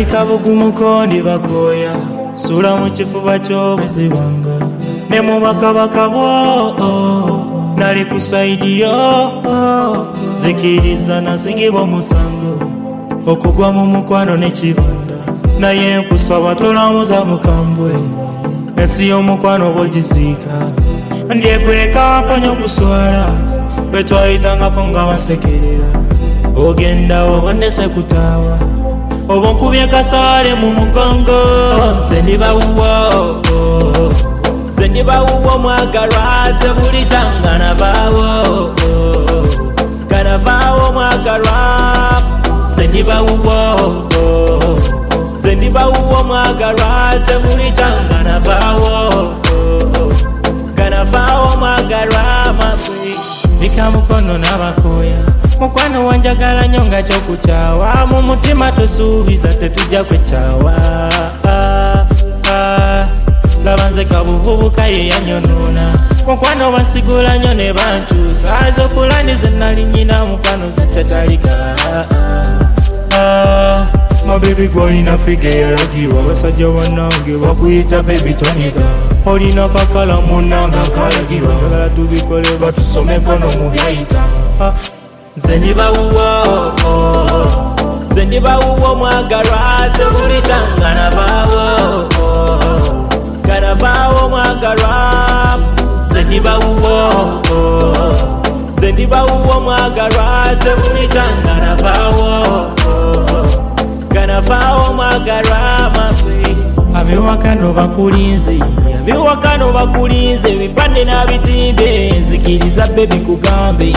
kabugumuko ndi bakoya sula mu kifuba ky'obwezi bwange ne mu bakabaka bwo nali ku saidi yo zikiriza nasingibwa omusango okugwa mu mukwano n'ekibanda naye nkusaba tolamuza mukambwe ensi y'omukwano bw'ogisiika ndyekweka mponya okuswala bwe twayitangako nga basekerera ogenda obonese kutaawa oba nkubye kasaale mu mugongo nze ndibawuwo mwagalwa tebuli kyanganavaawo ganavaawo mwagalwa nze ndibawuwo mwagalwa tebuli kyanganavaawo ganavaawo mwagalwa mabwe bika mukono n'abakoya mukwano wanjagala nnyo nga kyokukyawa mu mutima tosuubiza tetujja kwekyawa laba nze kabuvubuka ye yanyonoona mukwano bansigula nnyo ne bankyusa ezokulani ze nali nnyina mukwano zikyatalika mabebi gwolina fige yalagirwa basajja bannange bakuyita bebi toniga olina kakala munanga kalagirwa yagala tubikole batusomeko no mu byayita nze ndibawuwo mwagalwa tebuli kyanganavaawo ganavaawo mwagalwa nze ndibawuwo mwagalwa tebuli kyanganavaawo ganavaawo mwagalwa mabwe abewakano bakulinze ebipande n'abitimbe nzikiriza bebi kugambe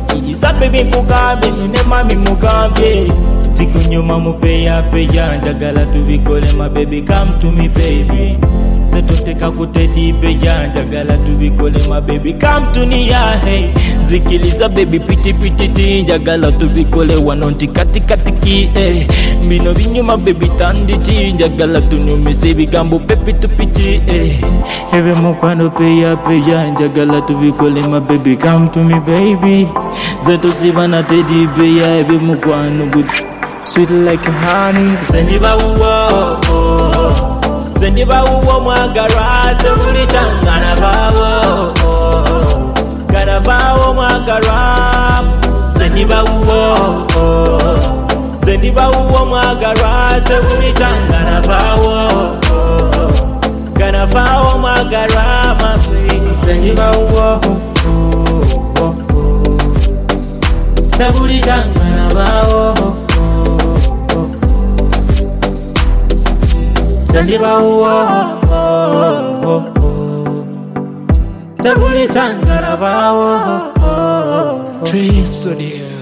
tune mami mugambye tikunyuma mupeyapeya njagala tubikole mabebi come to me baby zetoteka kutedibeya njagala tubikole mabebi come to niya hey nzikiriza bebi pitipititi njagala tubikole wano ntikatikatiki bino binyuma bebi tandiki njagala tunyumise ebigambo pepitupiti ebe mukwano peyapeya njagala tubikole mabebi come to me baby zetosibana tedibeya ebe mukwano good sweet like honey nze ndibawuwo mwagalwa tebuli kyanganavaawo ganavaawo mwagalwa nze ndibawuwo mwagalwa tebuli kyanganavaawo ganavaawo mwagalwa mabwe nze ndibawuwo tebuli kyanganavaawo ndibawuwo tebuli kyanganavaawo Train Studio.